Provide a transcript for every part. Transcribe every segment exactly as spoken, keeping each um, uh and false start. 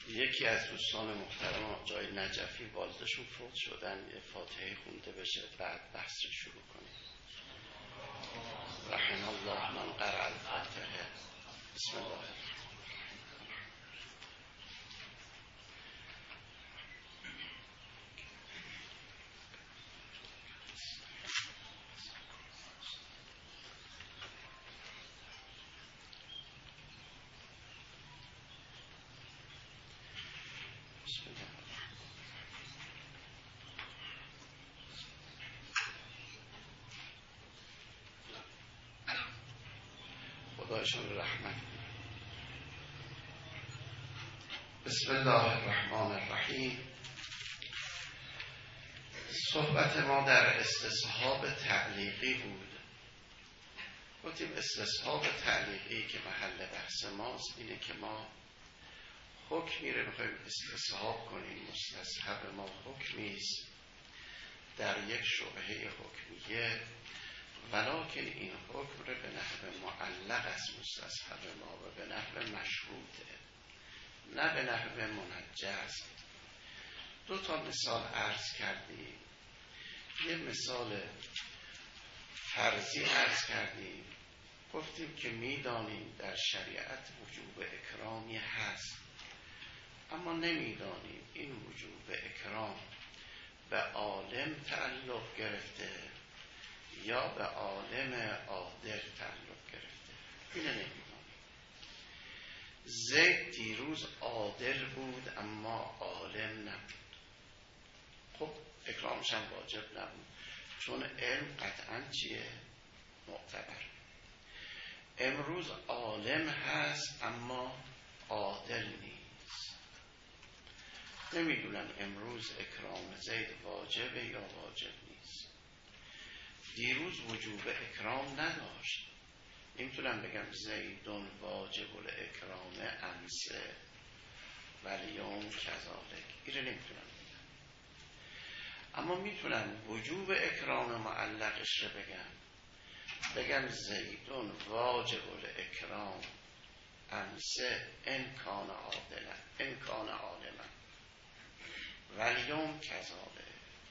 یکی از دوستان محترم جای نجفی والدشون فوت شدن، یه فاتحه خونده بشه بعد بحث رو شروع کنیم. رحم الله من قرأ الفاتحه. بسم الله. خدایشان رحمت. بسم الله الرحمن الرحیم. صحبت ما در استصحاب تعلیقی بود. گفتیم استصحاب تعلیقی که محل بحث ماست اینه که ما حکمی رو میخوایم استصحاب کنیم. مستصحب ما حکمیست در یک شبهه حکمیه، ولکن این حکم رو به نحو معلق است مستصحب ما و به نحو مشروطه، نه به نحو منجز. دو تا مثال عرض کردیم. یه مثال فرضی عرض کردیم، گفتیم که میدانیم در شریعت وجوب اکرامی هست، اما نمیدانیم این وجوب اکرام به عالم تعلق گرفته یا به عالم عادل تعلق گرفته. اینه نمیدانیم. زید دیروز عادل بود اما عالم نبود، خب اکرامش هم واجب نبود، چون علم قطعا چیه؟ معتبر. امروز عالم هست اما عادل نیست. نمیدونم امروز اکرام زید واجبه یا واجب نیست. دیروز وجوب اکرام نداشت. نمیتونم بگم زیدون واجب الاکرام امسه ولیوم کذالک، اینو نمیتونم بگم. اما میتونم وجوب اکرام معلقش رو بگم. بگم زیدون واجب الاکرام امسه ان کان عادلا ان کان عالما ولیوم کذالک.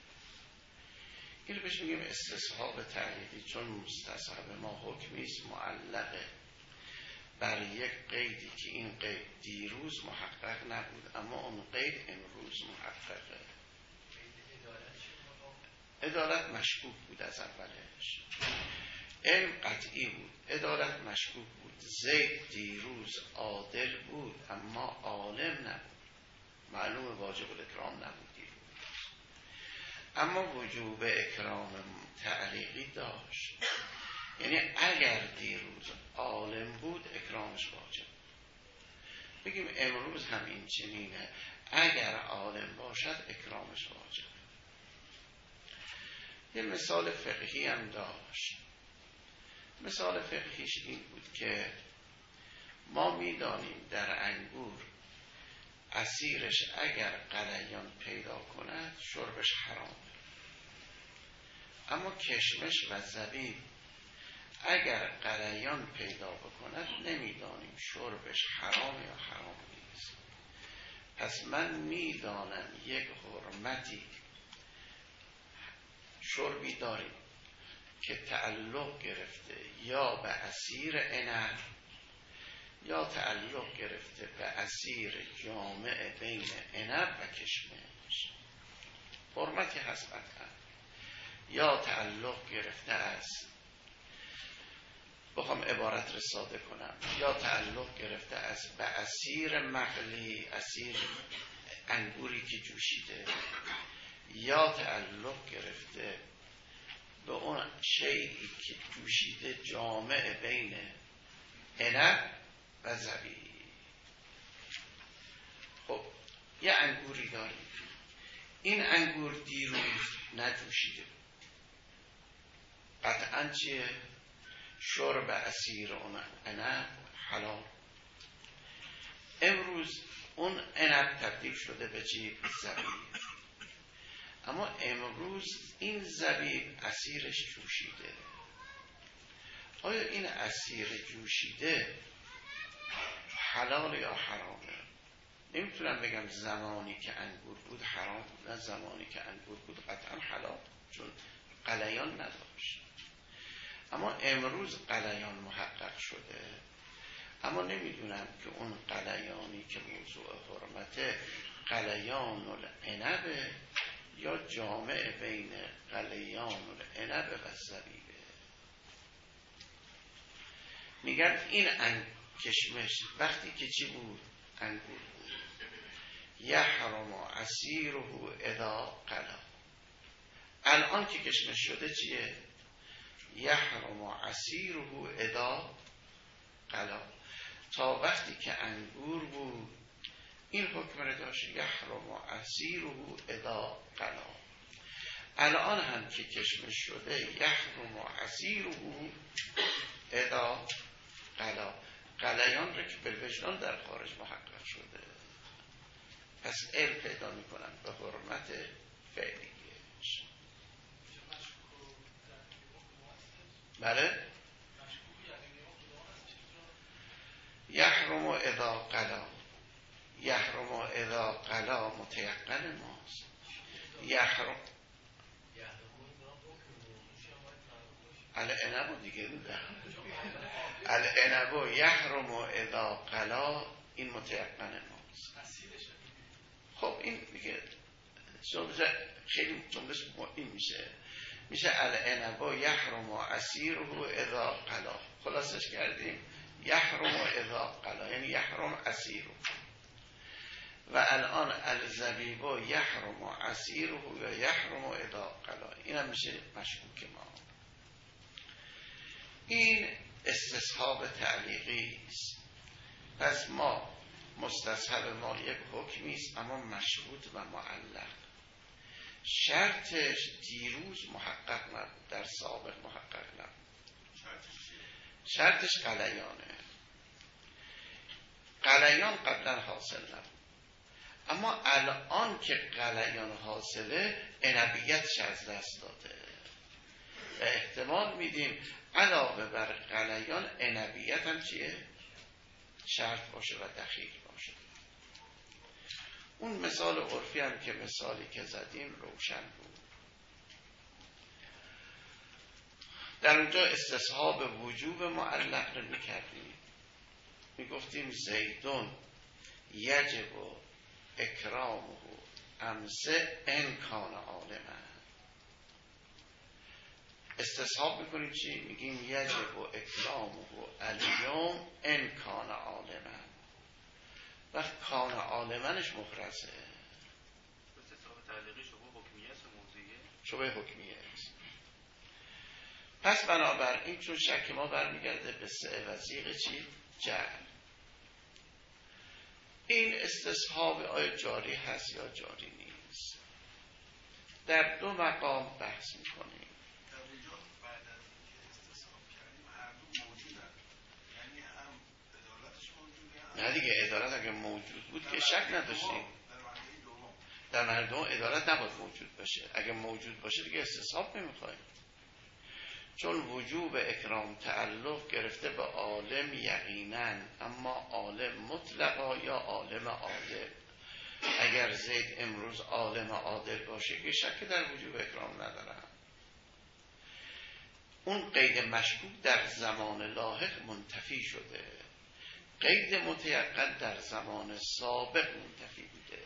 اینو بهش میگیم استصحاب تعلیقی، چون مستصحب ما حکمیست معلقه بر یک قیدی که این قید دیروز محقق نبود اما اون قید امروز محققه. عدالت مشکوک بود از اولش، علم قطعی بود، عدالت مشکوک بود. زید دیروز عادل بود اما عالم نبود، معلوم واجب الاکرام نبود دیروز، اما وجوب اکرام تعلیقی داشت. یعنی اگر دیروز عالم بود اکرامش واجب. بگیم امروز هم این چنینه، اگر عالم باشد اکرامش واجب. یه مثال فقهی هم داشت. مثال فقهیش این بود که ما میدانیم در انگور عصیرش اگر قلیان پیدا کند شربش حرامه، اما کشمش و زبیب اگر قلیان پیدا بکند نمیدانیم شربش حرام یا حرام نیست. پس من میدانم یک حرمتی شربی داریم که تعلق گرفته یا به عصیر عنب یا تعلق گرفته به عصیر جامع بین عنب و کشمش، حرمتی هست قطعا، یا تعلق گرفته است، بخوام عبارت رو ساده کنم، یا تعلق گرفته است به عصیر مغلی، عصیر انگوری که جوشیده، یا تعلق گرفته به اون شیئی که جوشیده جامع بین عنب و زبیب. خب یه انگوری داریم، این انگور دیروز نجوشیده، قطعاً چیه؟ شرب عصیر اون عنب حلال. امروز اون عنب تبدیل شده به چی؟ زبیب. اما امروز این زبیب عصیرش جوشیده. آیا این عصیر جوشیده حلال یا حرامه؟ نمیتونم بگم زمانی که انگور بود حرام بود، نه زمانی که انگور بود قطعا حلال، چون غلیان نداشت. اما امروز غلیان محقق شده، اما نمیدونم که اون غلیانی که موضوع حرمته غلیان العنب یا جامع بین غلیان العنب و زبیبه. میگن این کشمش وقتی که چی بود؟ انگور بود. یحرم عصیره اذا قلا. الان که کشمش شده چیه؟ یحرم عصیره اذا قلا. تا وقتی که انگور بود این حکم رو داشت، یحرم عصیره اذا قلا. الان هم که کشمش شده یحرم عصیره اذا قلا. قلیان رو که بالوجدان در خارج محقق شده، پس علم پیدا میکنم به حرمت فعلیش. بله؟ یحرم اذا قلا. یحرم اذا قلا متیقن ماست. یحرم العنب دیگه العنب یحرم اذا قلا، این متیقن ماست. خب این دیگه خیلی جملهش این میشه میشه العنب یحرم عصیره اذا قلا. خلاصش کردیم یحرم اذا قلا یعنی یحرم عصیره. و الان الزبیب یحرم عصیره یا یحرم اذا قلا، این هم میشه مشکوک ما. این استصحاب تعلیقی است. پس ما مستصحب ما یک حکمی است اما مشروط و معلق. شرطش دیروز محقق نبود، در سابق محقق نبود. شرطش غلیانه. غلیان قبلا حاصل نبود، اما الان که غلیان حاصله عنبیتش از دست داده و احتمال میدیم علاوه بر غلیان عنبیت هم چیه؟ شرط باشه و دخیل باشه. اون مثال عرفی هم که مثالی که زدیم روشن بود. در اونجا استصحاب وجوب معلق رو میکردیم، میگفتیم زیدون یجب اکرامه امسه ان کان عالما. استصحاب میکنیم چی؟ میگیم یجب اکرامه الیوم ان کان عالما. وقت کان عالمنش مخرسه. استصحاب تعلیقی شبه حکمیه است و موضوعیه؟ شبه حکمیه است. پس بنابراین چون شک ما برمیگرده به سه وثیق چی؟ جعل. این استصحاب آیا جاری هست یا جاری نیست؟ در دو مقام بحث میکنیم. در اونجا بعد از اینکه استصحاب کردیم هر دو موجودن، یعنی هم عدالتش موجوده. نه دیگه عدالت اگه موجود بود که شک نداشتیم. در مرحله دوم در مرحله دوم عدالت نباید موجود باشه. اگه موجود باشه دیگه استصحاب نمیخوایم، چون وجوب اکرام تعلق گرفته به عالم یقینا، اما عالم مطلقا یا عالم عادل. اگر زید امروز عالم عادل باشه که شک در وجوب اکرام ندارم. اون قید مشکوک در زمان لاحق منتفی شده، قید متیقن در زمان سابق منتفی بوده.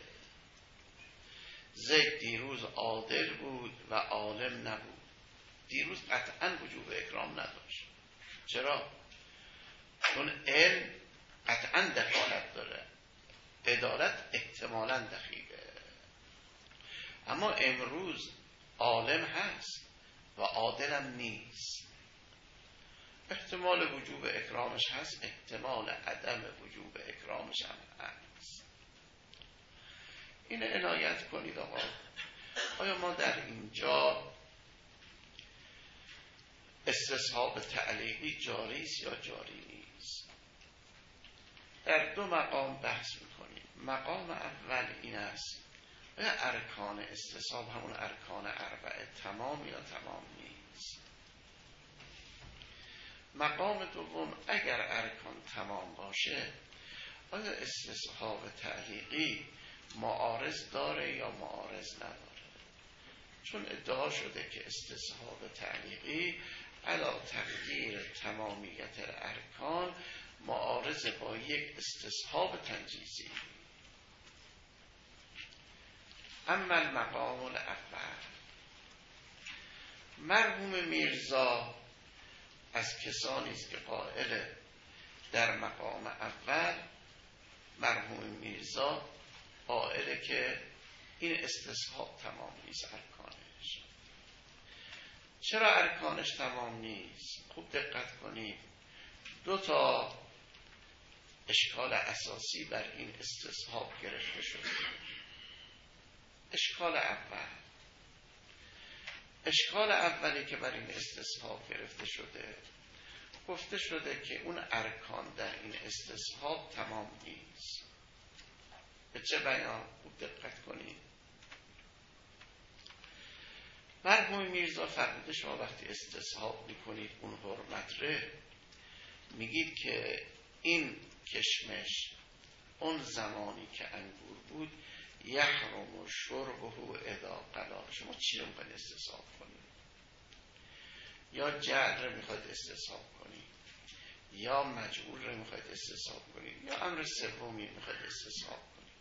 زید دیروز عادل بود و عالم نبود. دیروز قطعا وجوب اکرام نداشت. چرا؟ چون علم قطعا دخالت داره، عدالت احتمالاً دخیله. اما امروز عالم هست و عادلم نیست. احتمال وجوب اکرامش هست، احتمال عدم وجوب اکرامش هم هست. این عنایت کنید آقا. آیا ما در اینجا استصحاب تعلیقی جاری است یا جاری نیست؟ در دو مقام بحث میکنیم. مقام اول این است آیا ارکان استصحاب همون ارکان اربعه تمام یا تمام نیست؟ مقام دوم اگر ارکان تمام باشه آیا استصحاب تعلیقی معارض داره یا معارض نداره؟ چون ادعا شده که استصحاب تعلیقی علا تقدیر تمامیت ارکان معارض با یک استصحاب تنجیزی. اما المقام الاول، مرحوم میرزا از کسانی است که قائل در مقام اول، مرحوم میرزا قائله که این استصحاب تمام نیست ارکانش. چرا ارکانش تمام نیست؟ خوب دقت کنید، دو تا اشکال اساسی بر این استصحاب گرفته شده. اشکال اول، اشکال اولی که بر این استصحاب گرفته شده، گفته شده که اون ارکان در این استصحاب تمام نیست. به چه بیان؟ خوب دقت کنید. مرحوم میرزا فرموده شما وقتی استصحاب میکنید اون حرمت ره، میگید که این کشمش اون زمانی که انگور بود یحرم و شربه اذا قلا. شما چی رو میخواید استصحاب کنید؟ یا جعل رو میخواید استصحاب کنید، یا مجعول رو میخواید استصحاب کنید، یا امر سومی میخواید استصحاب کنید.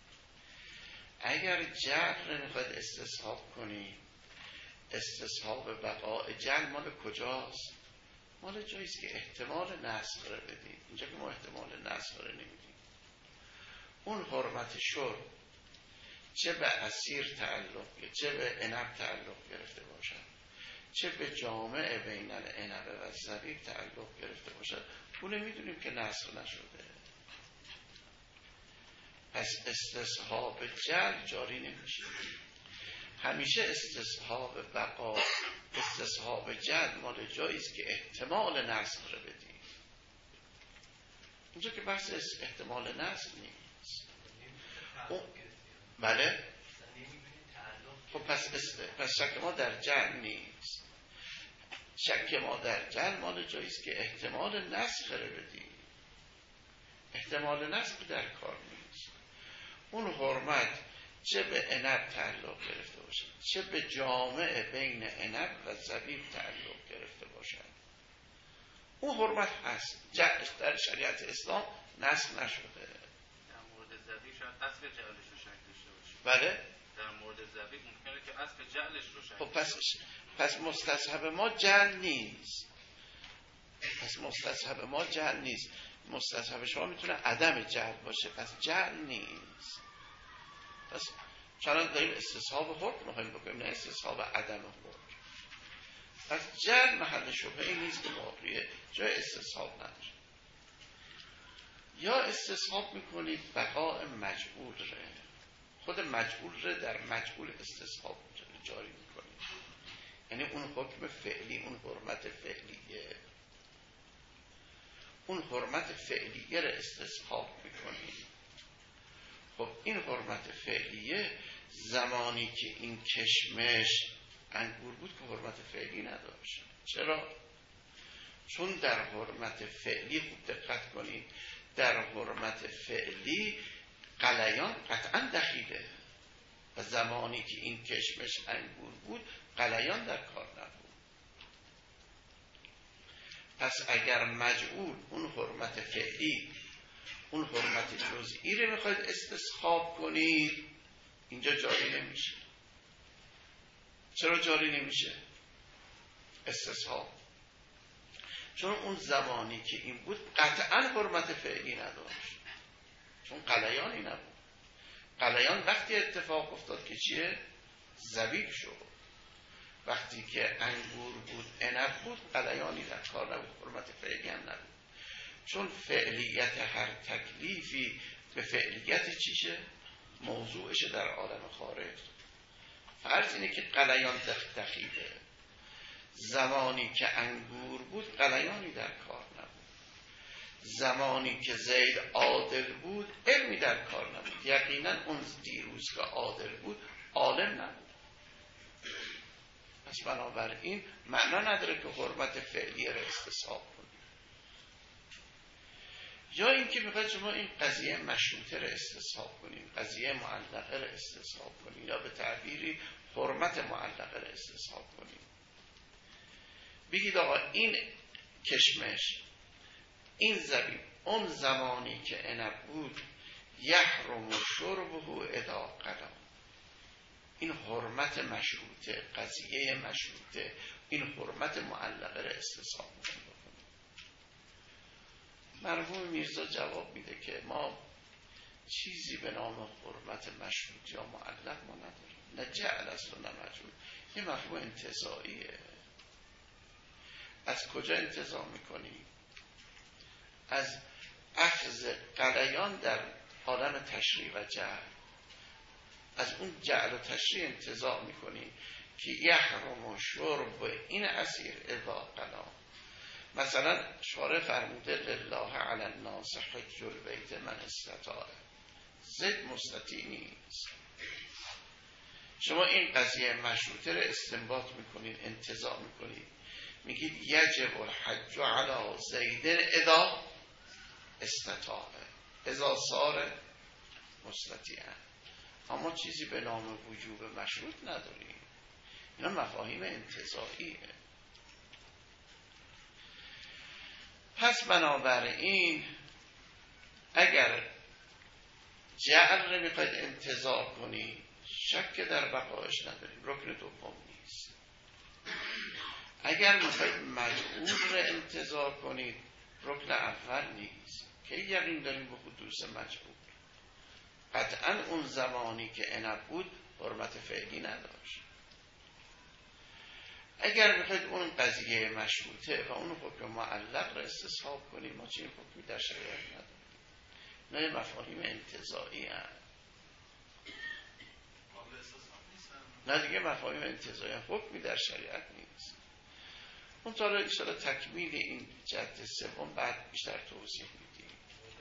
اگر جعل رو میخواید استصحاب کنید، استصحاب بقاء جعل مال کجاست؟ مال جاییست که احتمال نسخ رو بدید. اینجا که ما احتمال نسخ رو نمیدیم. اون حرمت شرب چه به عصیر تعلق، چه به عنب تعلق گرفته باشد، چه به جامع بین العنب و زبیب تعلق گرفته باشد، اون میدونیم که نسخ نشده. پس استصحاب جعل جاری نمیشه. همیشه استصحاب بقا، استصحاب جعل مال جاییست که احتمال نسخ رو بدیم. اینجا که بحث احتمال نسخ نیست. بله؟ خب پس پس شک ما در جعل نیست. شک ما در جعل مال جاییست که احتمال نسخ رو بدیم. احتمال نسخ در کار نیست. اون حرمت چه به عنب تعلق گرفته باشد، چه به جامع بین عنب و زبیب تعلق گرفته باشد، اون حرمت هست. جعلش در شریعت اسلام نسخ نشده. در مورد زبیب شاید اصل جعلش رو شک داشته باشه. بله؟ در مورد زبیب ممکنه که اصل جعلش رو شک. خب پس پس مستصحب ما جعل نیست. پس مستصحب ما جعل نیست. مستصحب شما میتونه عدم جعل باشه، پس جعل نیست. پس چنان داریم استصحاب حکم میخوایم بکنیم، نه استصحاب عدم حکم. پس جعل محل شبهه نیست که واقعیه، جای استصحاب نداره. یا استصحاب میکنید بقاء مجعول ره، خود مجعول ره در مجعول استصحاب جاری میکنید، یعنی اون حکم فعلی، اون حرمت فعلیه، اون حرمت فعلیه را استصحاب میکنید. خب این حرمت فعلیه زمانی که این کشمش انگور بود که حرمت فعلی نداشت. چرا؟ چون در حرمت فعلی، خوب دقت کنید، در حرمت فعلی قلیان قطعا دخیله و زمانی که این کشمش انگور بود قلیان در کار نبود. پس اگر مجعول اون حرمت فعلی، اون حرمت جزئی رو میخواید استصحاب کنید، اینجا جاری نمیشه. چرا جاری نمیشه استصحاب؟ چون اون زمانی که این بود قطعا حرمت فعلی نداشت، چون قلیانی نبود. قلیان وقتی اتفاق افتاد که چیه؟ زبیب شد. وقتی که انگور بود، عنب بود، قلیانی در کار نبود، حرمت فعلی هم نبود. چون فعلیت هر تکلیفی به فعلیت چیشه؟ موضوعشه در عالم خارج. فرض اینه که قلیان دخیله، زمانی که انگور بود قلیانی در کار نبود، زمانی که زید عادل بود علمی در کار نبود. یقینا اون دیروز که عادل بود عالم نبود. پس بنابراین معنا نداره که حرمت فعلیه را استصحاب کنیم. یا اینکه میخواید شما این قضیه مشروطه رو استصحاب کنیم، قضیه معلقه رو استصحاب کنیم، یا به تعبیری حرمت معلقه رو استصحاب کنیم. بگید آقا این کشمش، این زبیب، اون زمانی که عنب بود یحرم شربه اذا قلا، این حرمت مشروطه، قضیه مشروطه، این حرمت معلقه رو استصحاب میکنیم. مرحوم میرزا جواب میده که ما چیزی به نام حرمت مشروط یا معلق ما نداریم، نه جعل است و نه مجعول. این مفهوم انتزاعیه. از کجا انتزاع میکنی؟ از اخذ قلیان در عالم تشریع و جعل، از اون جعل و تشریع انتزاع میکنی که یحرم و شرب این اسیر اذا قلا. مثلا شارع فرموده لله علی الناس حج البیت من استطاع، زد مستطیع نیست. شما این قضیه مشروطه رو استنباط میکنید، انتزاع میکنید، میگید یجب الحج علی زید اذا استطاع اذا صار مستطیعا. اما چیزی به نام وجوب مشروط نداریم. اینا مفاهیم انتزاعیه. پس بنابراین اگر جعل رو میخواید انتزاع کنی، شک در بقایش نداریم، رکن دوم نیست. اگر میخواید مجعول رو انتزاع کنید، رکن اول نیست که یقین داریم به حدوث مجعول. قطعا اون زمانی که عنب بود حرمت فعلی نداشت. اگر میخواید اون قضیه مشروطه و اون حکم معلق را استصحاب کنیم، ما چنین حکمی در شریعت نداریم. نه مفاهیم انتزاعی هم. نه دیگه مفاهیم انتزاعی هم، حکمی در شریعت نیست. اون تا ان شاءالله تکمیل این جهت سوم بعد بیشتر توضیح میدیم.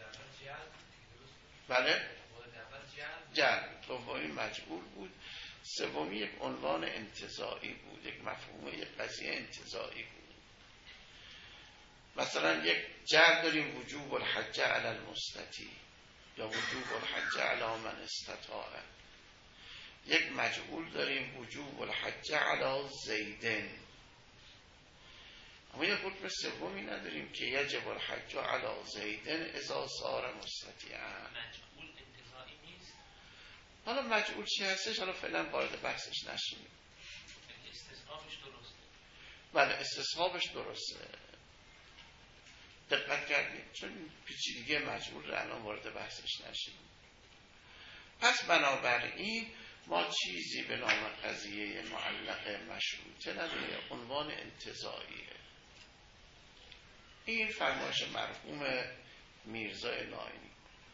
بله؟ جعل دومی مجعول بود، سومی یک عنوان انتزاعی بود، یک مفهوم، یک قضیه انتزاعی بود. مثلا یک جعل داریم وجوب الحج علی المستطیع یا وجوب الحج علی من استطاع. یک مجعول داریم وجوب الحج علی زیدن. اما یک حکم سومی نداریم که یجب الحج علی زیدن اذا صار مستطیعا. حالا مجعول چی هستش؟ حالا فعلا وارد بحثش نشیم. استصحابش درسته. بله استصحابش درسته. دقت کردید؟ چون پیچیدگی مجعول رو الان وارد بحثش نشیم. پس بنابراین ما چیزی به نام قضیه معلقه مشروطه نداریم، عنوان انتزاعیه. این فرمایش مرحوم میرزا ناینی.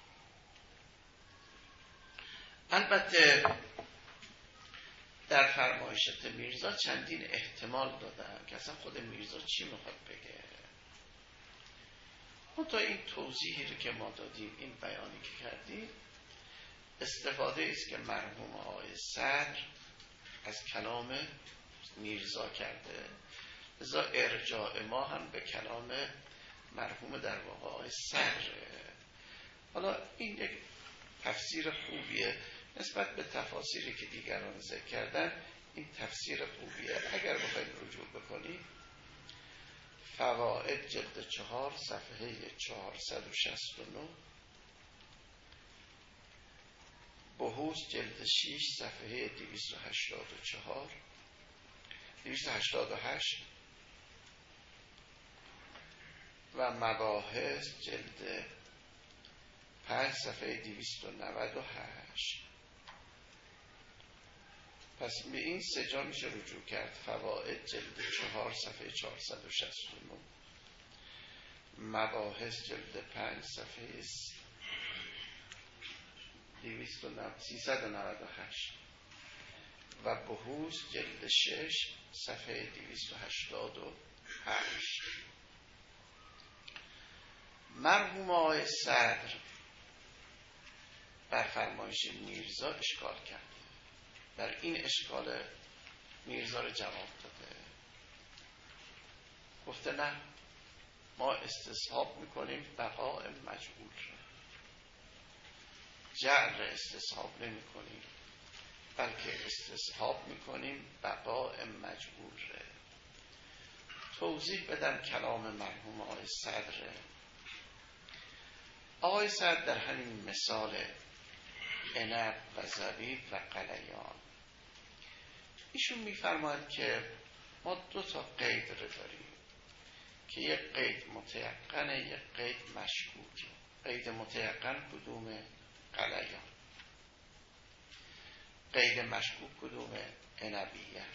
البته در فرمایشات میرزا چندین احتمال دادن که اصلا خود میرزا چی میخواد بگه. منتها این توضیحی رو که ما دادیم، این بیانی که کردیم، استفاده است که مرحوم آقای صدر از کلام میرزا کرده، لذا ارجاع ما هم به کلام مرحوم در واقع آقای صدر. حالا این یک تفسیر خوبیه نسبت به تفاسیری که دیگران ذکر کردن. این تفسیر خوبیه. اگر بخواید رجوع بکنید فوائد جلد چهار صفحه چهارصد و شصت و نه، بحوث جلد شش صفحه دویست و هشتاد و چهار دویست و هشتاد و هشت و مباحث جلد پنج صفحه دویست و نود و هشت. پس به این سه جا میشه رجوع کرد. فوائد جلد چهار صفحه چهارصد و شصت و نه، مباحث جلد پنج صفحه سیصد و نود و هشت و بحوث جلد شش صفحه دویست و هشتاد و هشت. مرحوم آقای صدر بر فرمایش میرزا اشکال کرده، بر این اشکال میرزا رو جواب داده. گفته نه، ما استصحاب میکنیم بقاء مجهول را، جعل استصحاب نمی کنیم بلکه استصحاب میکنیم بقاء مجهول را. توضیح بدم کلام مرحوم آقای صدر. آقای صدر در همین مثال عنب و زبیب و قلیان ایشون میفرماید که ما دو تا قید رو داریم که یک قید متیقنه یک قید مشکوکه. قید متیقن کدومه؟ قلیان. قید مشکوک کدومه؟ عنبیت.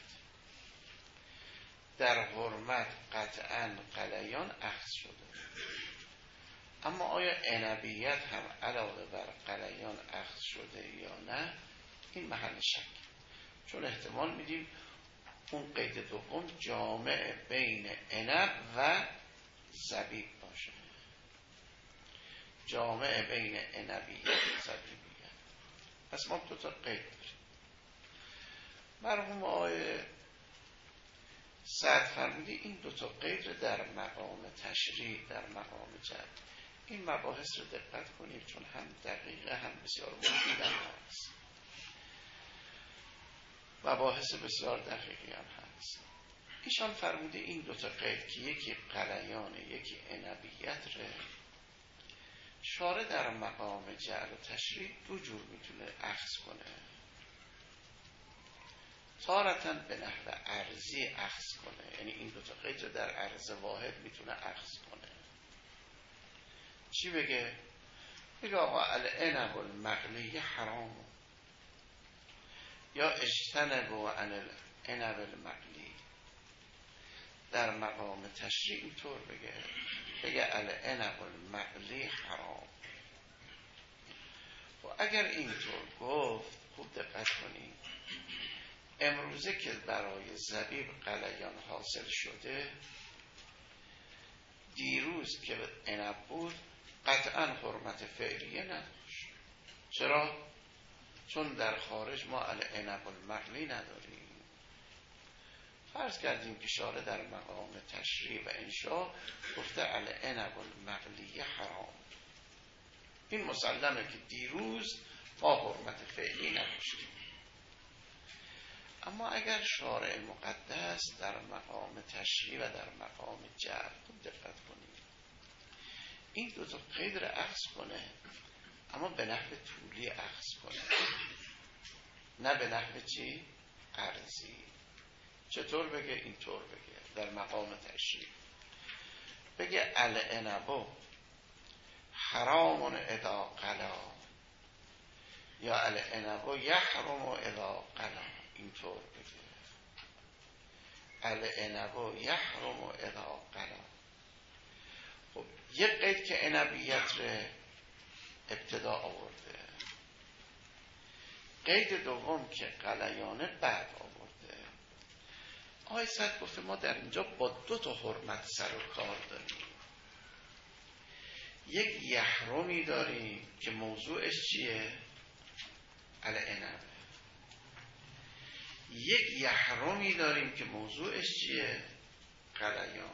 در حرمت قطعا قلیان اخذ شده، اما آیا عنبیت هم علاوه بر قلیان اخذ شده یا نه این محل شک، چون احتمال میدیم اون قید دوم جامع بین عنب و زبیب باشه، جامع بین عنبیت و زبیبیت. پس ما دو تا قید داریم. مرحوم آقای سعد فرمودی این دو تا قید در مقام تشریع در مقام جعل. این مباحث رو دقت کنید چون هم دقیقه هم بسیار مفید هم هست، مباحث بسیار دقیقی هم هست. ایشان فرموده این دوتا قید که یکی قلیانه یکی عنبیت ره، شارع در مقام جعل و تشریع دو جور میتونه اخذ کنه. تارتاً به نحو عرضی اخذ کنه، یعنی این دوتا قید رو در عرض واحد میتونه اخذ کنه. چی بگه؟ بگه آقا العنب المغلی حرام یا اجتنبوا عن العنب المغلی. در مقام تشریع اینطور بگه، بگه العنب المغلی حرام. و اگر اینطور گفت خوب دقت کنید، امروزه که برای زبیب قلیان حاصل شده، دیروز که عنب بود قطعا حرمت فعلیه نداشت. چرا؟ چون در خارج ما العنب المغلی نداریم. فرض کردیم که شارع در مقام تشریع و انشاء گفته العنب المغلی حرام، این مسلمه که دیروز ما حرمت فعلی نداشتیم. اما اگر شارع مقدس در مقام تشریع و در مقام جعل، خوب دقت کنید، این دو تا قید را اخذ کنه اما به نحو طولی اخذ کنه، نه به نحو چی؟ عرضی. چطور بگه؟ اینطور بگه در مقام تشریع، بگه العنب حرام اذا قلا یا العنب یحرم اذا قلا. اینطور بگه العنب یحرم اذا قلا. خب یک قید که عنبیت رو ابتدا آورده، قید دوم که قلیانه بعد آورده. آقای سعد گفته ما در اینجا با دو تا حرمت سر و کار داریم. یک یحرمی داریم که موضوعش چیه؟ العنب. یک یحرمی داریم که موضوعش چیه؟ قلیانه.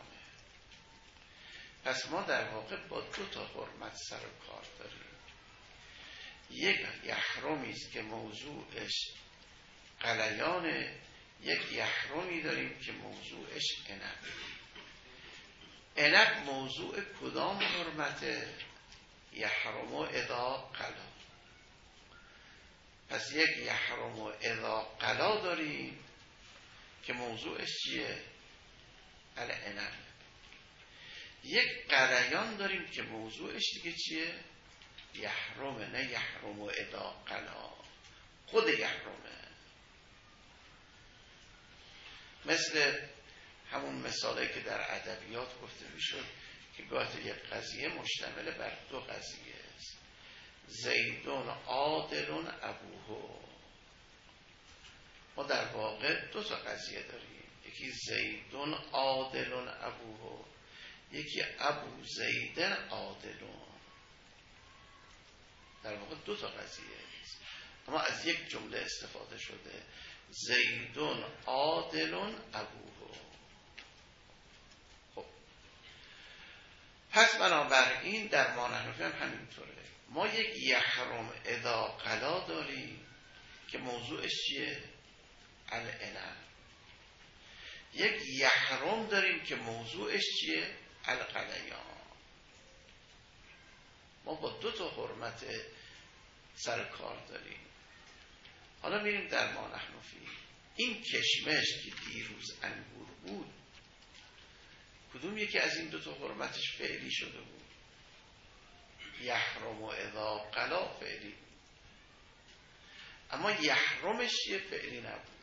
پس ما در واقع با دو تا حرمت سر و کار داریم. یک یحرمی است که موضوعش قلیانه، یک یحرمی داریم که موضوعش عنب. عنب موضوع کدام حرمته؟ یحرم اذا قلا. پس یک یحرم اذا قلا داریم که موضوعش چیه؟ العنب. یک قلیان داریم که موضوعش دیگه چیه؟ یحرمه، نه یحرم اذا قلا، خود یحرمه. مثل همون مثالی که در ادبیات گفته میشد که گاهی یک قضیه مشتمل بر دو قضیه است. زیدون عادلون ابوه. ما در واقع دو تا قضیه داریم، یکی زیدون عادلون ابوه، یکی ابو زیدن عادلون. در واقع دو تا قضیه است، اما از یک جمله استفاده شده، زیدون عادلون ابوه. خب پس بنابراین در ما نحنفی هم همینطوره. ما یک یحرم اذا قلا داریم که موضوعش چیه؟ العنب. یک یحرم داریم که موضوعش چیه؟ القلیان. ما با دو تا حرمت سر کار داریم. حالا میریم در ما نحنفی. این کشمش که دیروز انگور بود کدوم یکی از این دو تا حرمتش فعلی شده بود؟ یحرم و اذا قلا فعلی بود، اما یحرمش یه فعلی نبود.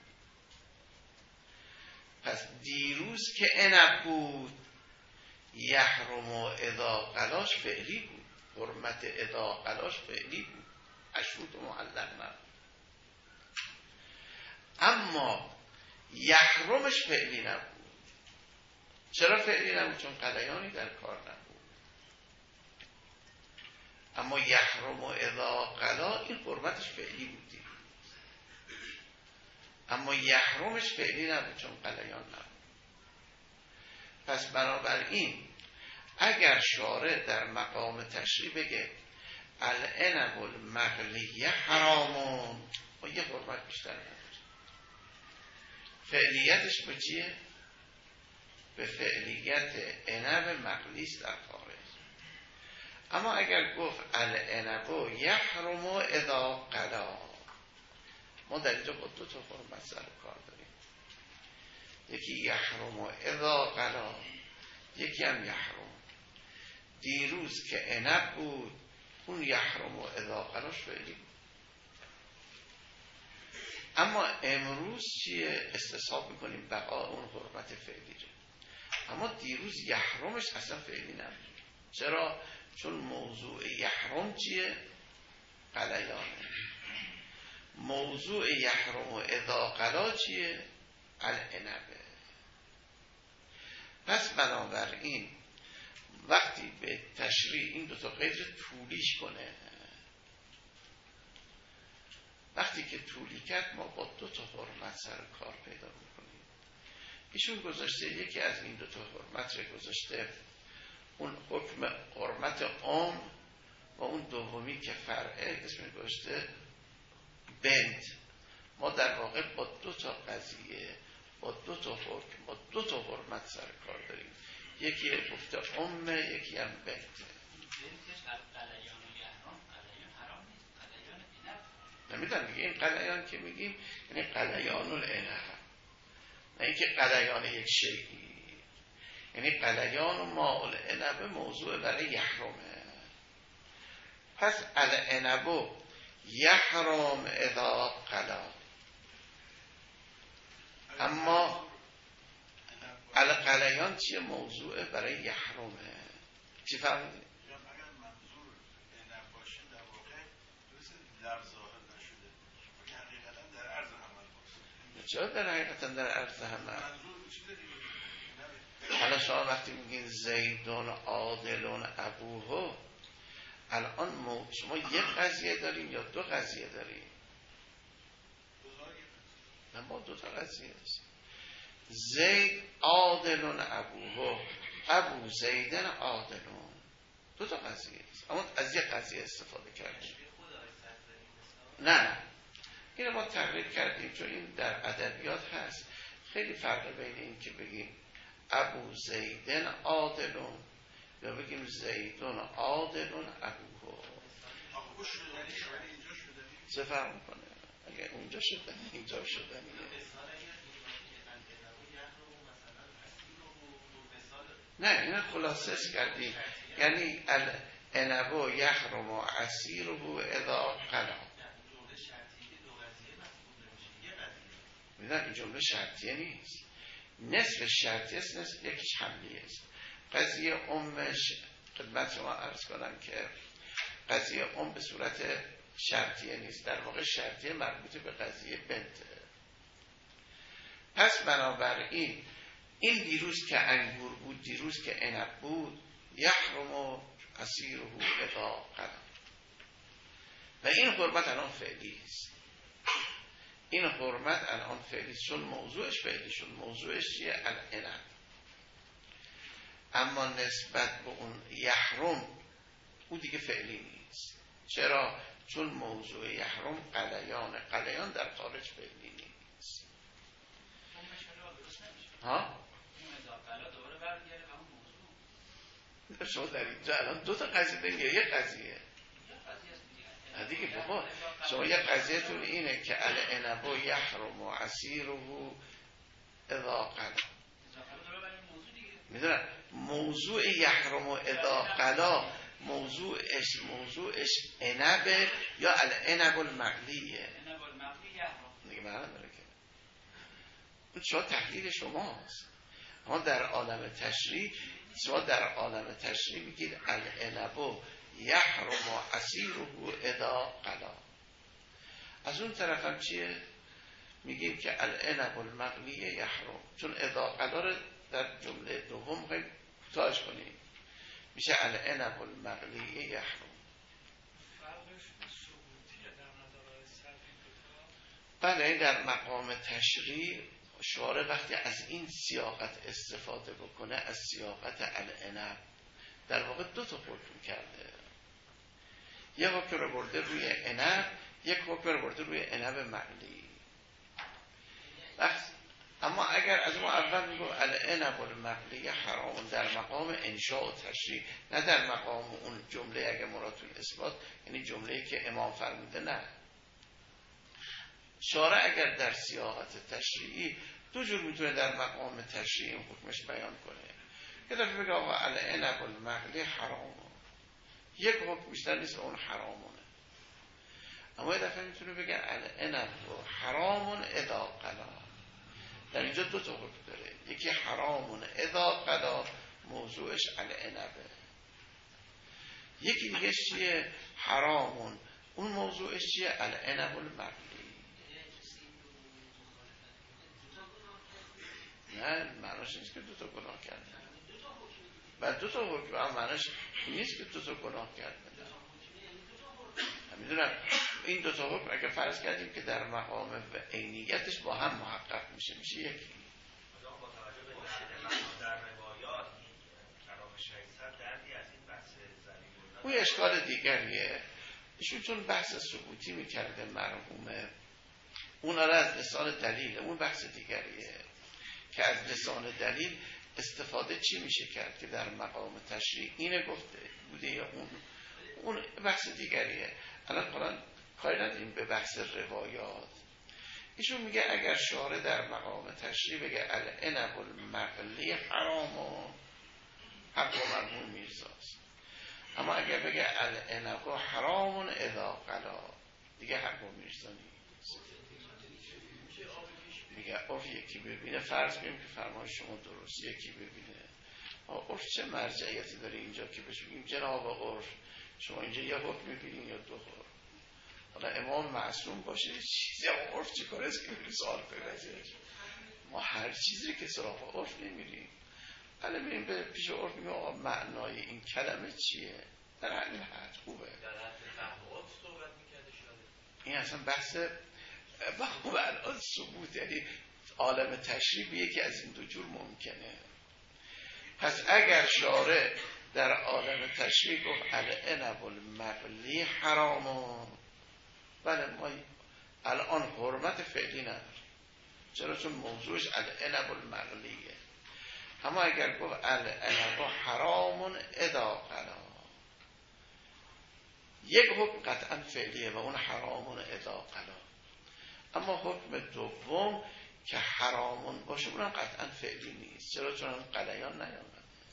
پس دیروز که عنب بود یحرم و اذا قلاش فعلی بود، حرمت اذا قلاش فعلی بود، اشروط معلق نبود. اما یحرمش فعلی نبود. چرا فعلی نبود؟ چون قلیانی در کار نبود. اما یحرم و اذا قلا این حرمتش فعلی بود دیگه. اما یحرمش فعلی نبود چون قلیان نبود. پس بنابراین اگر شارع در مقام تشریع بگه العنب المغلیه حرامون و یه حرمت بیشتر نداره، فعلیتش به چیه؟ به فعلیت عنب مغلیس در خارج. اما اگر گفت العنب یحرم اذا قلا، ما در اینجا با دو تا حرمت سر کار داریم، یکی یحرم اذا قلا، یکی هم یحرم. دیروز که عنب بود اون یحرم اذا قلاش فعلی بود، اما امروز چیه؟ استصحاب میکنیم بقا اون حرمت فعلی رو. اما دیروز یحرمش اصلا فعلی نبود. چرا؟ چون موضوع یحرم چیه؟ قلیانه. موضوع یحرم و اذا قلا چیه؟ العنبه. پس بنابراین وقتی به تشریع این دوتا قید رو طولیش کنه، وقتی که طولی کرد ما با دو تا حرمت سر کار پیدا میکنیم. ایشون گذاشته یکی از این دو تا حرمت رو گذاشته اون حکم حرمت عام و اون دومی که فرعه اسمش گذاشته بنت. ما در واقع با دو تا قضیه، با دو تا حکم، با دو تا حرمت سر کار داریم. یکی گفته عمه، یکی هم بنت. نمیدونم میگه این قلیان که میگیم یعنی قلیان العنب، نه اینکه قلیان یک شیئی. یعنی قلیان و ماء العنب موضوع برای یحرمه. پس العنب یحرم اذا قلا، اما القلیان چیه؟ موضوع برای یحرمه. چی فهمیدی؟ اگر منظور عنب باشه در واقع درست لفظ ظاهر نشده، ولی حقیقتا در عرض عمل باشه. چرا در حقیقتا در عرض عمل؟ منظور چیز دیگه. حالا شما وقتی میگین زیدون عادلون ابوه، الان مو... شما یک قضیه داریم یا دو قضیه داریم؟ نه، ما دو تا قضیه داریم. زید عادلون ابوه، ابو زیدن عادلون، دو تا قضیه است. اما از یک قضیه استفاده کردیم. نه، اینو ما تغییر کردیم چون این در ادبیات هست. خیلی فرق بین این که بگیم ابو زیدن عادلون یا بگیم زیدون عادلون ابوه. آقا شدنی شدنی اینجا شدنی چه فرق میکنه؟ اگر اونجا شدنی اینجا شدنی. نه، این خلاصه کردیم. یعنی العنب یحرم و عصیره اذا قلا. میدونم این جمله شرطیه نیست، نصف شرطی است، نصف یکیش حملیه است. قضیه امش خدمت شما عرض کنم که قضیه ام به صورت شرطیه نیست، در واقع شرطیه مربوط به قضیه بنته. پس بنابراین این دیروز که انگور بود، دیروز که عنب بود، یحرم و عصیره اذا قلا، و این حرمت الان فعلی است. این حرمت الان فعلی چون موضوعش فعلی شد. موضوعش چیه؟ العنب. اما نسبت به اون یحرم او دیگه فعلی نیست. چرا؟ چون موضوع یحرم قلیان، قلیان در خارج فعلی نیست. ها؟ شما در اینجا الان دو تا قضیه داریم یا یک قضیه؟ دیگه بابا شما یک قضیه تون اینه که العنب یحرم و عصیره اذا قلا. میدونم موضوع یحرم و اذا قلا موضوعش موضوعش عنب یا العنب المقلیه دیگه. معنا داره که اون شما تحلیل شماست. اما در عالم تشریع شما در عالم تشریع میگید العنب یحرم و عصیره اذا قلا. از اون طرف هم چیه؟ میگیم که العنب المقلیه یحرم، چون اذا قلا رو در جمله دوم خیلی کوتاهش کنیم میشه العنب المقلیه یحرم. بله این در مقام تشریع شارع وقتی از این سیاقت استفاده بکنه، از سیاقت العنب، در واقع دو تا حکم کرده. یک حکم رو برده روی عنب، یک حکم رو برده روی عنب مقلی. اما اگر از ما اول میگو العنب المقلی حرام در مقام انشاء و تشریع، نه در مقام اون جمله اگر مرادتون اثبات، یعنی جمله‌ای که امام فرموده، نه. شارع اگر در سیاقت تشریعی دو جور میتونه در مقام تشریعی این حکمش بیان کنه. یه دفعه بگه آقا العنب المقلی حرام، یک حکم بیشتر نیست اون حرامونه. اما یه دفعه میتونه بگه العنب حرام اذا قلا. در اینجا دو تا حکم داره، یکی حرامون اذا قلا موضوعش العنبه، یکی دیگه چیه؟ حرامون اون موضوعش چیه؟ العنب المقلی. نه معناش نیست که دو تا گناه کرده، بعد دو تا حکم هم معناش نیست که دو تا گناه کرده. میدونم این دو تا حکم اگه فرض کردیم که در مقام عینیتش با هم محقق میشه، میشه یکی. در روایات کلام شیخ دردی از این بحث زمین اون اشکال دیگریه. ایشون چون بحث ثبوتی میکرده مرحومه، اون را از لسان دلیل، اون بحث دیگریه که از لسان دلیل استفاده چی میشه کرد که در مقام تشریع اینه گفته بوده یا اون اون بحث دیگریه. الان قرآن کاری نداریم به بحث روایات. ایشون میگه اگر شارع در مقام تشریع بگه العنب المقلی حرام و حق و مرحوم میرزاست، اما اگر بگه العنب حرام اذا قلا دیگه حق و میرزا نیست. میگه عرف یکی ببینه، فرض کنیم که فرمان شما درست، یکی ببینه عرف چه مرجعیتی داره اینجا که بهش بگیم جناب عرف شما اینجا یه حکم میبینین یا دو حکم. حالا امام معصوم باشه چیزی اما عرف چی کاره است که میری سوال پیوزه؟ ما هر چیزی که سراغ عرف نمیریم. حالا میریم به پیش عرف میگیم آقا معنای این کلمه چیه؟ در همین حد خوبه. در حد فهم صحبت میکرده شده. این اصلا بحث و الان ثبوت، یعنی عالم تشریع به یکی از این دو جور ممکنه. پس اگر شارع در عالم تشریع گفت العنب المقلی حرام، بله ما الان حرمت فعلی نداره، چرا؟ چون موضوعش العنب المقلیه. اما اگر گفت العنب حرام اذا قلا، یک حکم قطعا فعلیه و اون حرامون اذا قلا. اما حکم دوم که حرامون باشه اونم قطعا فعلی نیست، چرا؟ چون قلیان نیامده.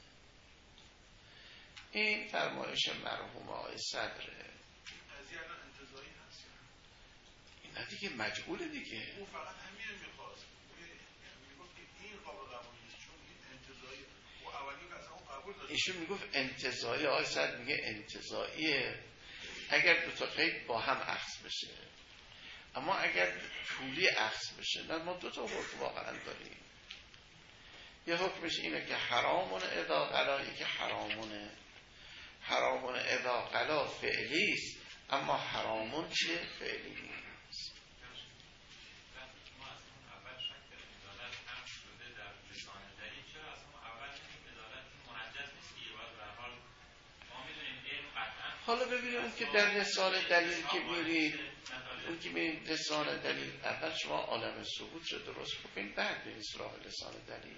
این فرمایش مرحوم آقای صدره. قضیه الان انتزاعی هست، این نه دیگه مجعوله دیگه. اون فقط همین میخواست میگفت که این قابل قبول نیست چون این انتزاعی و اولی که اصلا اون قبول داشت. ایشون میگفت انتزاعی، آقای صدر میگه انتزاعیه اگر دو تا قید با هم اخذ بشه، اما اگر طولی اخذ بشه نه. ما دو تا حکم واقعا داریم، یه حکمش اینه که حرامون اذا قلا، یکی حرامونه حرامون اذا قلا فعلی است، اما حرامون چیه؟ فعلی نیست. ما از اون اول شک داریم ادالت هم شده در لسان دلیل، چرا از اون اول این ادالت که در رساله دلیل که میرید، اون که میرید رساله دلیل، اول شما عالم ثبوت رو درست بکنید، بعد برید سراغ رساله دلیل.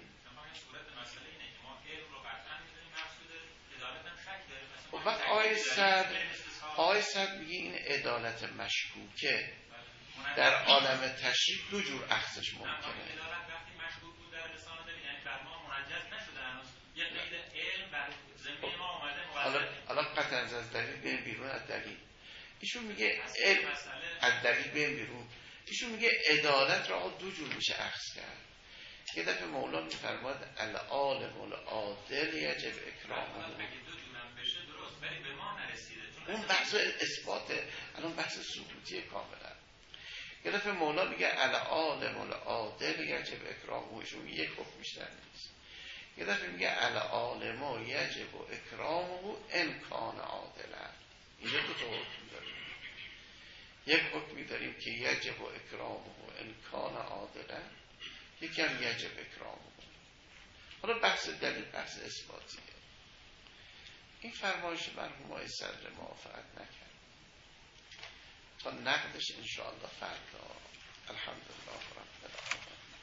و وقت آیه صد آیه صد میگه این عدالت مشکوکه در عالم تشریف دو جور اخذش ممکنه. عدالت وقتی مشکوک بود در رساله دلیل، یعنی بر ما منجز نشده هنوز، یه قید علم بر ذمه ما اومده. حالا حالا قطعا از دلیل بریم بیرون، از دلیل ایشون میگه علم از دلیل بریم بیرون. ایشون میگه عدالت را دو جور میشه اخذ کرد. یه دفعه مولا میفرماد العالم العادل یجب اکرامه، ولی به ما نرسیده. اون بحث اثباته، الان بحث ثبوتی کاملا. یه دفعه مولا میگه العالم العادل یجب اکرامه، ایشون یک حکم بیشتر نیست. یه دفعه میگه العالم یجب اکرامه ان کان عادلا. اینجا دو تا حکم داریم. یک حکمی داریم که یجب اکرامه ان کان عادلا، یکی هم یجب اکرامه. حالا بحث دلیل بحث اثباتیه. این فرمایش مرحوم آقای صدر موافقت نکرد. تا نقدش انشاءالله فردا. الحمدلله رب العالمین.